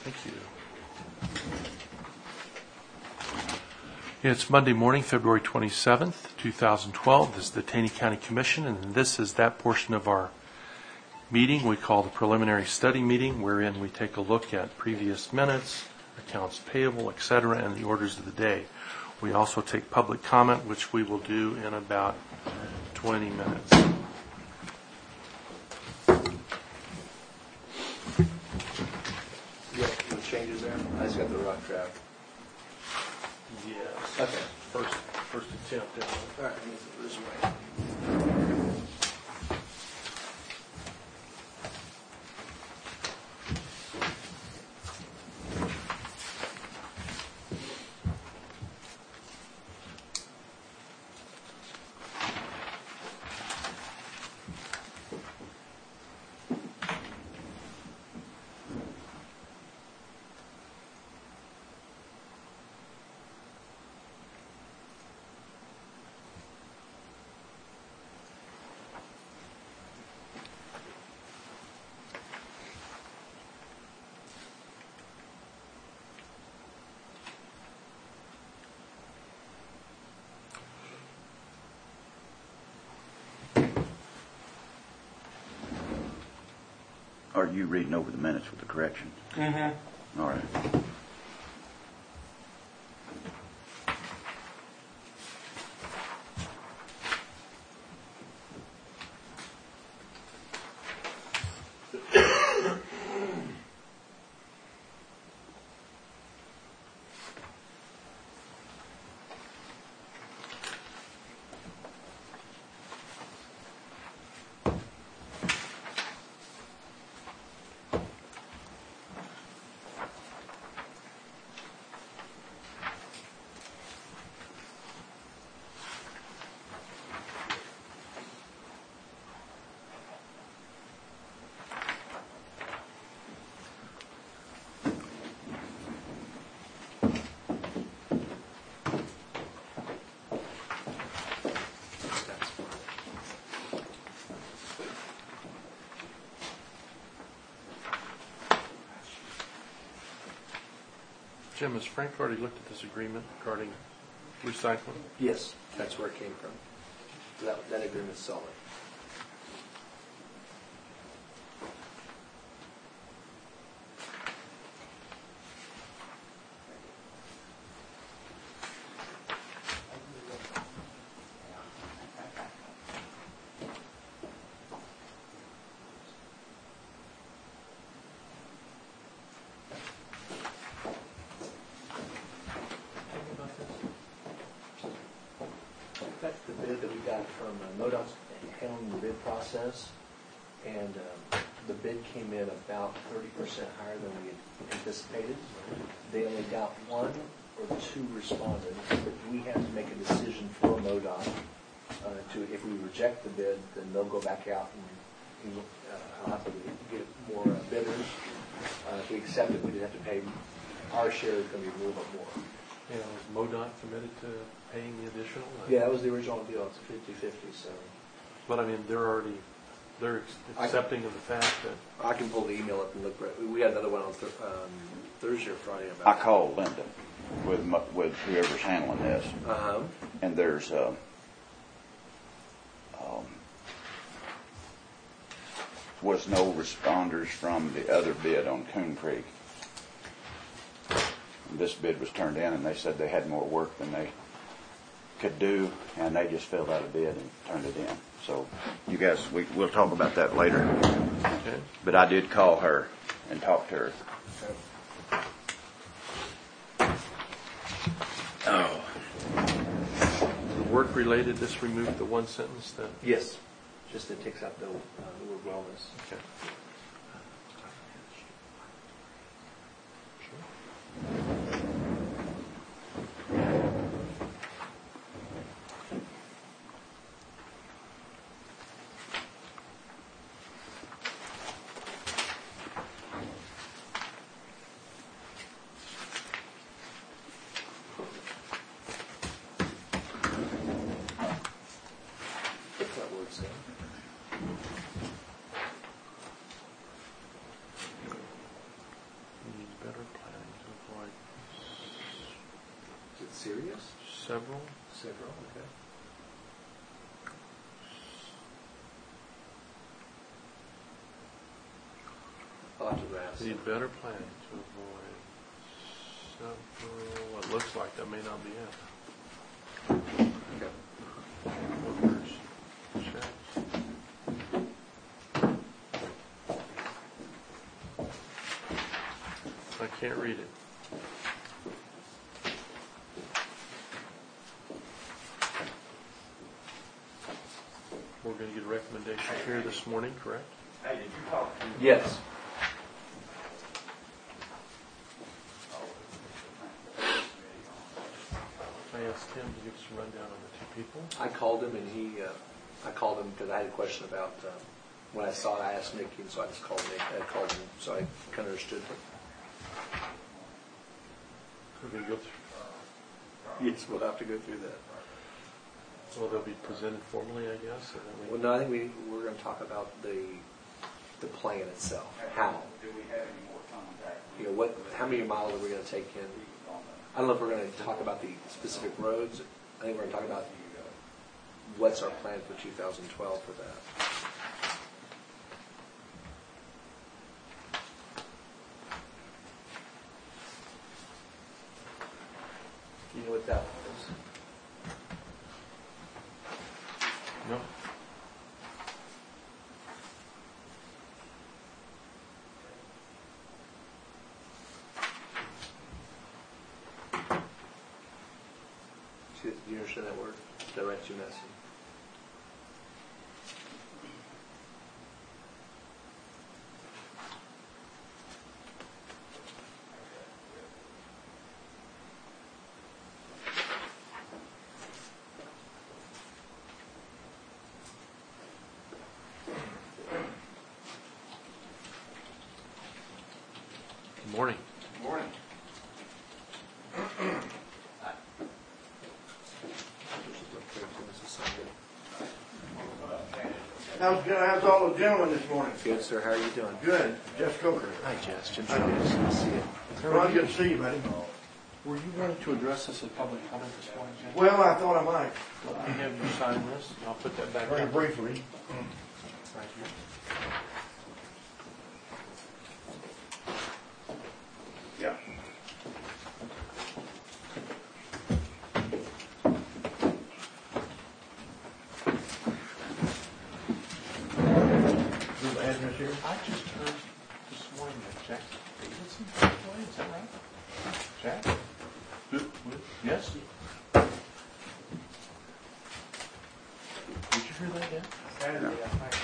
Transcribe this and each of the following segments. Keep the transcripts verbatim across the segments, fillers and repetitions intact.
Thank you. It's Monday morning, February twenty-seventh, two thousand twelve. This is the Taney County Commission, and this is that portion of our meeting we call the preliminary study meeting, wherein we take a look at previous minutes, accounts payable, et cetera, and the orders of the day. We also take public comment, which we will do in about twenty minutes. You got any changes there? I just got the rough draft. Yes. Okay. First, first attempt. Anyway. All right, this way. Are you reading over the minutes with the corrections? Mm-hmm. All right. Jim, has Frank already looked at this agreement regarding recycling? Yes, that's where it came from. That, that agreement's solid. That's the bid that we got from uh, MoDOT's handling the bid process, and um, the bid came in about thirty percent higher than we had anticipated. They only got one or two responded. We have to make a decision for MoDOT uh, to, if we reject the bid, then they'll go back out and, and uh, I'll have to get more uh, bidders. Uh, if we accept it, we'd have to pay, our share is going to be a little bit more. Yeah, was MoDOT committed to paying the additional? Yeah, that was the original deal. It's fifty fifty, so. But I mean, they're already, they're ex- accepting of the fact that. I can pull the email up and look. Right. We had another one on th- um, Thursday or Friday about. I called Linda with my, with whoever's handling this, Uh huh. and there's uh, um, was no responders from the other bid on Coon Creek. And this bid was turned in, and they said they had more work than they could do, and they just filled out a bid and turned it in. So you guys, we, we'll talk about that later. Okay. But I did call her and talk to her. Oh. Work related, this removed the one sentence that. Yes. Just it takes out the, uh, the word wellness. Okay. several. Several, okay. I'll have to ask. Need better planning to avoid several, it looks like that may not be it. Okay. Workers, checks. I can't read it. We're going to get a recommendation here this morning, correct? Hey, did you talk to? Yes. I asked him to give us a rundown on the two people. I called him and he, uh, I called him because I had a question about, uh, when I saw it, I asked Nick, and so I just called Nick, I called him, so I kind of understood. We're going to go through, Yes, we'll have to go through that. well, they'll be presented formally, I guess, and then we. Well, no, I think we, we're going to talk about the, the plan itself, how. Do we have any more contact? You know, what, how many miles are we going to take in? I don't know if we're going to talk about the specific roads. I think we're going to talk about what's our plan for two thousand twelve for that. You know what that was? No. See, do you understand that word? Direct to message. Good morning. Morning. How's, how's all the gentlemen this morning? Good, sir. How are you doing? Good. Jeff Coker. Hi, Jess. Jim Hi, Jones. Jess. Good to see you. Ron, good to see you, buddy. Were you wanting to address us at public comment this morning, Jim? Well, I thought I might, Let me have you sign this, and I'll put that back very up. briefly. Right here. Yeah. Little address here. I just heard this morning that Jack Davidson passed away, is that right? Jack? Who- who- Yes? Did you hear that, Dan?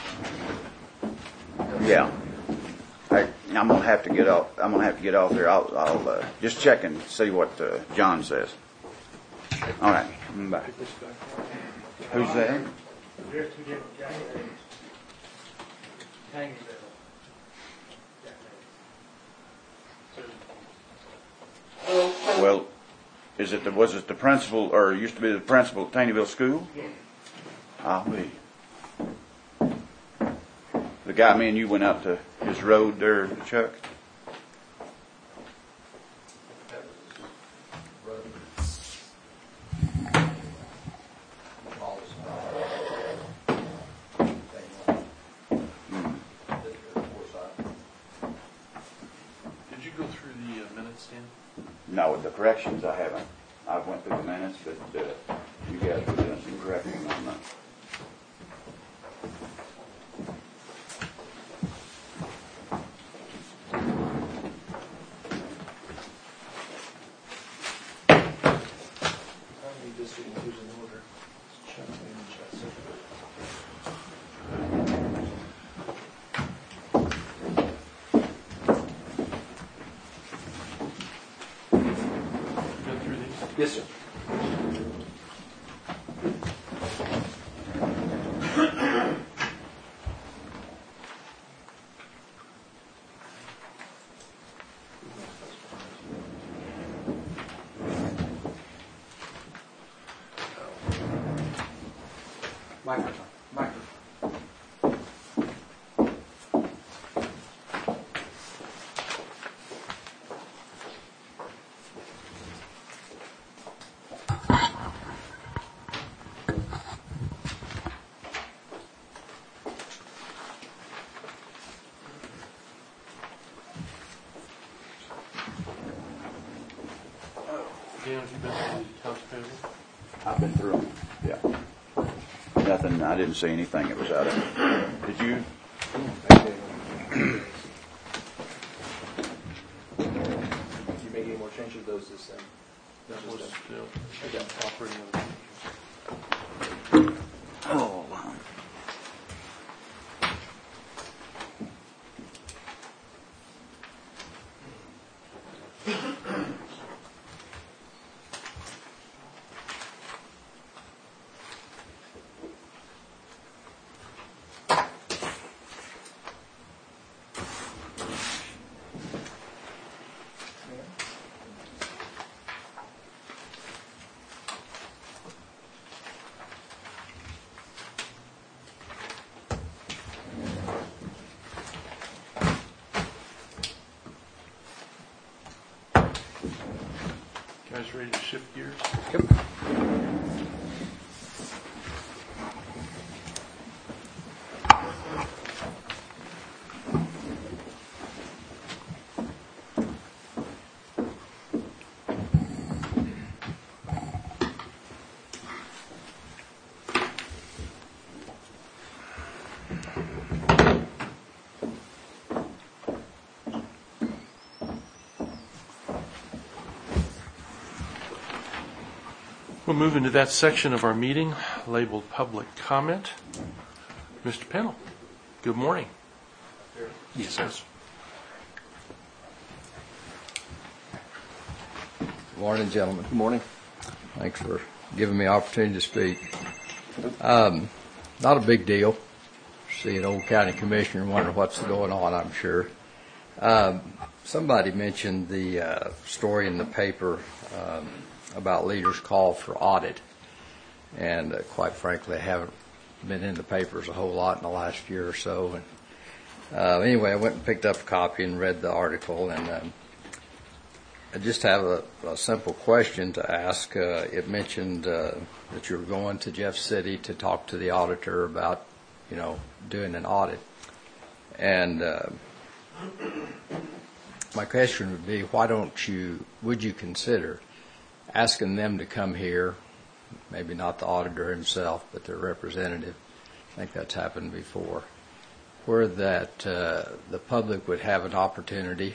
Yeah. I, I'm gonna have to get off, I'm gonna have to get off there. I'll, I'll, uh, just check and see what, uh, John says. All right. Mm, bye. Put this back up. Who's there? There's two different guys. Well, is it the, was it the principal, or used to be the principal at Taneyville School? I'll be. The guy, me and you went out to his road there, Chuck? Did you go through the uh, minutes, Dan? No, with the corrections, I haven't. I went through the minutes, but, uh, you guys were doing some correcting on that. I need this inclusion in order. Check, check, check. Go through these? Yes, sir. Microphone. Microphone. Dan, have you been to the accounts payable? I've been through them, yeah. Nothing, I didn't see anything that was out of it. Did you? You make any more changes to those this, um, That was, uh, uh, again, operating of the Oh, wow. guys ready to shift gears? We'll move into that section of our meeting labeled public comment. Mister Pennell, good morning. Yes, sir. Good morning, gentlemen. Good morning. Thanks for giving me the opportunity to speak. Um, not a big deal. See an old county commissioner and wonder what's going on, I'm sure. Um, somebody mentioned the uh, story in the paper um, about leaders' call for audit. And uh, quite frankly, I haven't been in the papers a whole lot in the last year or so. And uh, anyway, I went and picked up a copy and read the article, and um, I just have a, a simple question to ask. Uh, it mentioned uh, that you were going to Jeff City to talk to the auditor about, you know, doing an audit. And uh, my question would be, why don't you, would you consider asking them to come here, maybe not the auditor himself, but their representative, I think that's happened before, where that uh, the public would have an opportunity.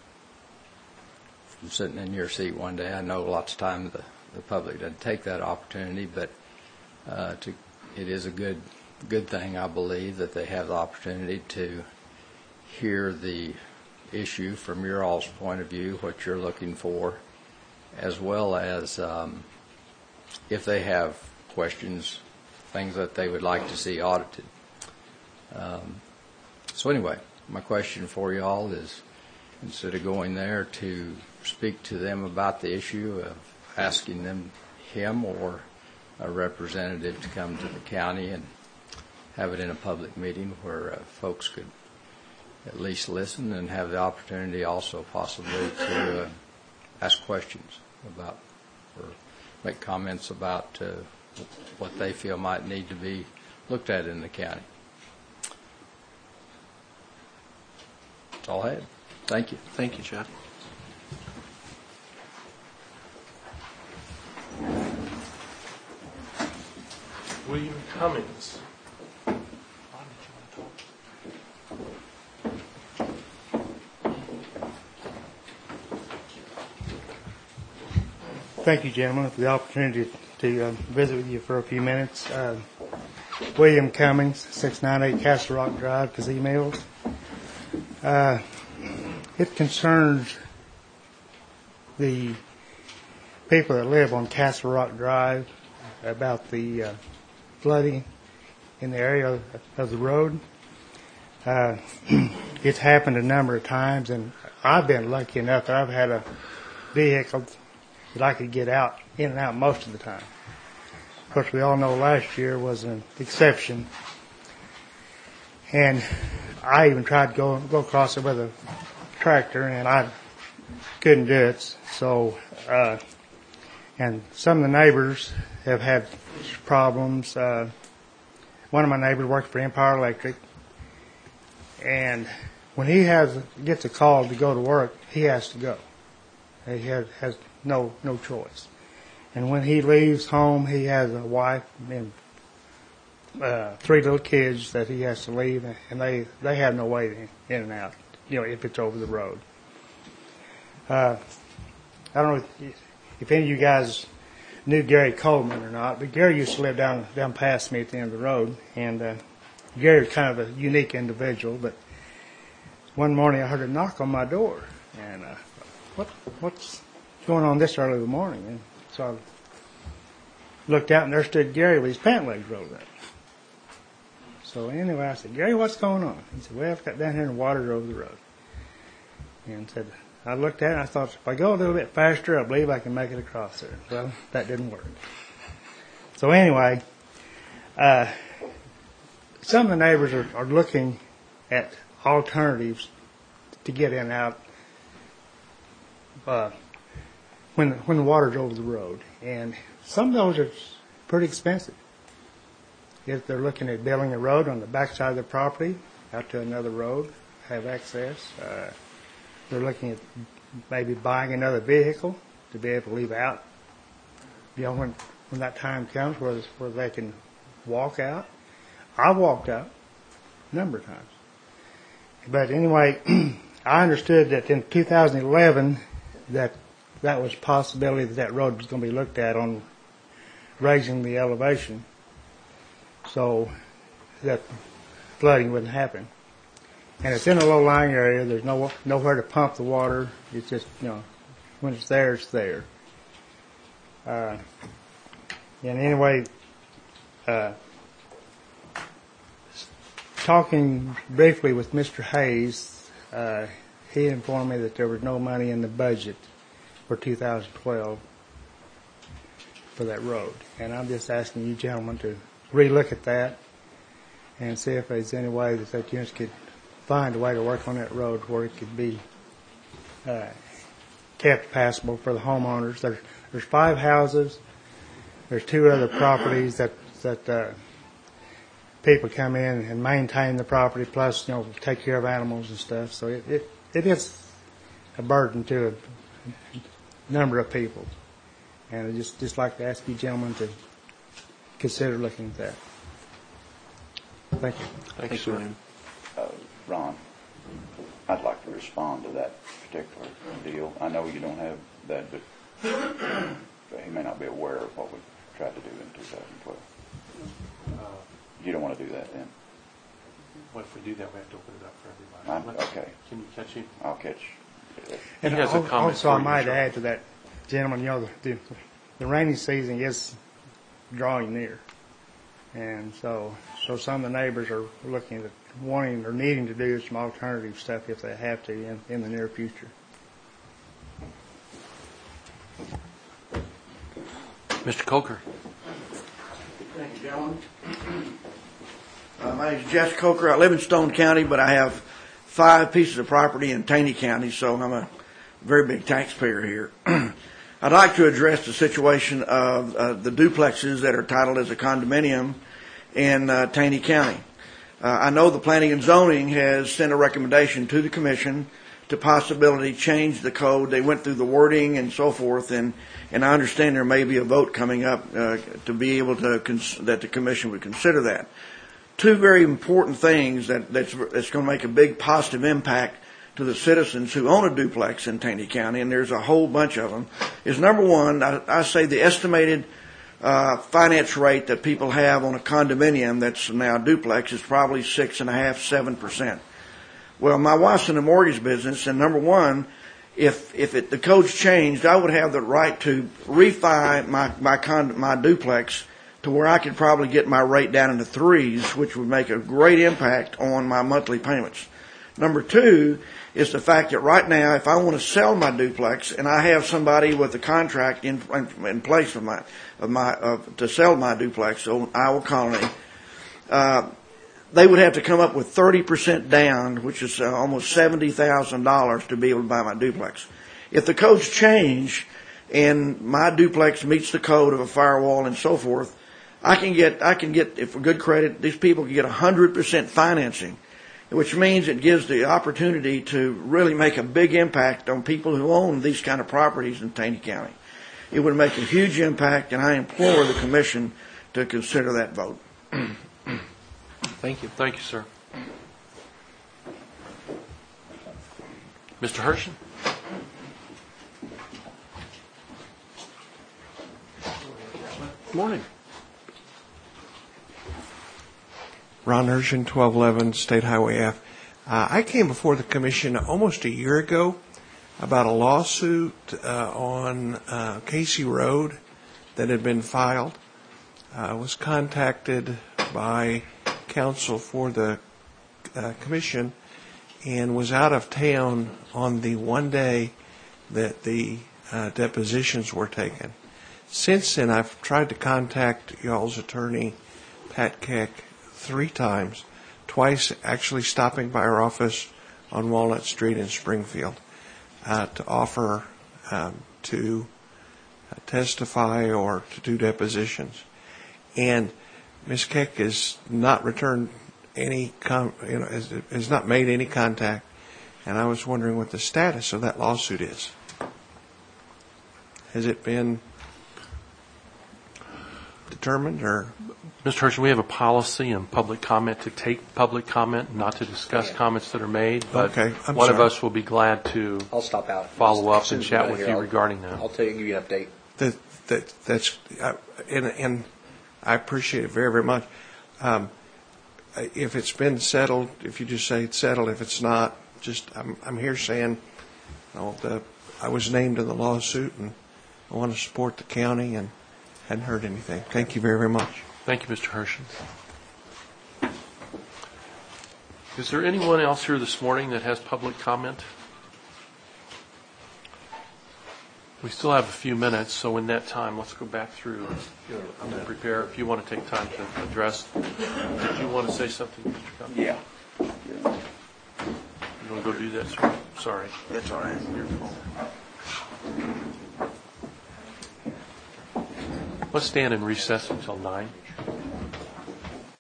From sitting in your seat one day, I know lots of times the, the public doesn't take that opportunity, but uh, to, it is a good good thing, I believe, that they have the opportunity to hear the issue from your all's point of view, what you're looking for, as well as um, if they have questions, things that they would like to see audited. Um, so anyway, my question for you all is, instead of going there to speak to them about the issue, of asking them, him or a representative, to come to the county and have it in a public meeting where uh, folks could at least listen and have the opportunity also possibly to uh, ask questions about or make comments about uh, what they feel might need to be looked at in the county. That's all I had. Thank you. Thank you, Chad. William Cummings. Thank you, gentlemen, for the opportunity to uh, visit with you for a few minutes. Uh, William Cummings, six ninety-eight Castle Rock Drive, Kazee Mills. Uh, it concerns the people that live on Castle Rock Drive about the uh, flooding in the area of the road. Uh, it's happened a number of times, and I've been lucky enough that I've had a vehicle that I could get out, in and out most of the time. Of course, we all know last year was an exception. And I even tried to go go across it with a tractor, and I couldn't do it. So, uh, and some of the neighbors have had problems. Uh, one of my neighbors works for Empire Electric, and when he has gets a call to go to work, he has to go. He has, has no no choice. And when he leaves home, he has a wife and uh, three little kids that he has to leave, and they, they have no way in and out, you know, if it's over the road. Uh, I don't know if, if any of you guys knew Gary Coleman or not, but Gary used to live down down past me at the end of the road, and uh, Gary was kind of a unique individual. But one morning I heard a knock on my door, and uh, what what's going on this early in the morning? And so I looked out, and there stood Gary with his pant legs rolled up. So anyway, I said, Gary, what's going on? He said, well, I've got down here and water over the road. And said, I looked at it and I thought, if I go a little bit faster, I believe I can make it across there. Well, that didn't work. So anyway, uh, some of the neighbors are, are looking at alternatives to get in and out uh, when when the water's over the road, and some of those are pretty expensive. If they're looking at building a road on the backside of the property out to another road, have access. Uh, they're looking at maybe buying another vehicle to be able to leave out. You know, when when that time comes where where they can walk out. I've walked out a number of times. But anyway, I understood that in two thousand eleven that that was a possibility that that road was going to be looked at on raising the elevation so that flooding wouldn't happen. And it's in a low-lying area. There's no nowhere to pump the water. It's just, you know, when it's there, it's there. Uh, and anyway, uh, talking briefly with Mister Hayes, uh, he informed me that there was no money in the budget for two thousand twelve for that road. And I'm just asking you gentlemen to relook at that and see if there's any way that that unit could find a way to work on that road where it could be uh, kept passable for the homeowners. There's there's five houses. There's two other properties that that uh, people come in and maintain the property, plus, you know, take care of animals and stuff. So it it, it is a burden to a number of people, and I just just like to ask you gentlemen to consider looking at that. Thank you. Thank you, sir. Uh, Ron, I'd like to respond to that particular deal. I know you don't have that, but he may not be aware of what we tried to do in two thousand twelve. Uh, You don't want to do that then? What if we do that? We have to open it up for everybody. I'm, okay, Can you catch him? I'll catch. And He has a al- comment also, for I you, might Charlie. add to that, gentlemen, you know, the, the, the rainy season is drawing near. And so, so some of the neighbors are looking at wanting or needing to do some alternative stuff if they have to in, in the near future. Mister Coker. Thank you, gentlemen. Uh, my name is Jess Coker. I live in Stone County, but I have five pieces of property in Taney County, so I'm a very big taxpayer here. I'd like to address the situation of uh, the duplexes that are titled as a condominium in uh, Taney County. Uh, I know the Planning and Zoning has sent a recommendation to the Commission to possibility change the code. They went through the wording and so forth, and, and I understand there may be a vote coming up uh, to be able to cons- that the Commission would consider that. Two very important things that, that's, that's going to make a big positive impact to the citizens who own a duplex in Taney County, and there's a whole bunch of them, is number one, I, I say the estimated uh, finance rate that people have on a condominium that's now a duplex is probably six and a half, seven percent. Well, my wife's in the mortgage business, and number one, if if it, the code's changed, I would have the right to refi my my con, my duplex to where I could probably get my rate down into threes, which would make a great impact on my monthly payments. Number two is the fact that right now, if I want to sell my duplex and I have somebody with a contract in in, in place of my of my of, to sell my duplex on Iowa Colony, uh, they would have to come up with thirty percent down, which is uh, almost seventy thousand dollars to be able to buy my duplex. If the codes change and my duplex meets the code of a firewall and so forth, I can get, I can get, if for good credit, these people can get one hundred percent financing. which means it gives the opportunity to really make a big impact on people who own these kind of properties in Taney County. It would make a huge impact, and I implore the commission to consider that vote. Thank you. Thank you, sir. Mister Hershen? Morning. Ron Hershen, twelve eleven State Highway F. Uh, I came before the commission almost a year ago about a lawsuit uh, on uh, Casey Road that had been filed. I was contacted by counsel for the uh, commission and was out of town on the one day that the uh, depositions were taken. Since then, I've tried to contact y'all's attorney, Pat Keck, three times, twice actually stopping by our office on Walnut Street in Springfield uh, to offer um, to uh, testify or to do depositions. And Miz Keck has not returned any, com- you know, has, has not made any contact, and I was wondering what the status of that lawsuit is. Has it been determined, or? Mister Hershen, we have a policy in public comment to take public comment, not to discuss comments that are made. But Okay, I'm one of sorry. us will be glad to I'll stop out. follow up As soon and as chat we're with here, you I'll- regarding that. I'll tell you, give you an update. That, that that's uh, and, and I appreciate it very very much. Um, if it's been settled, if you just say it's settled. If it's not, just I'm I'm here saying, you know, the I was named in the lawsuit and I want to support the county and hadn't heard anything. Thank you very very much. Thank you, Mister Hershen. Is there anyone else here this morning that has public comment? We still have a few minutes, so in that time, let's go back through and prepare. If you want to take time to address, did you want to say something, Mister Cummings? Yeah. Yeah. You want to go do that, sir? Sorry. That's all right. Your fault. Let's stand in recess until nine.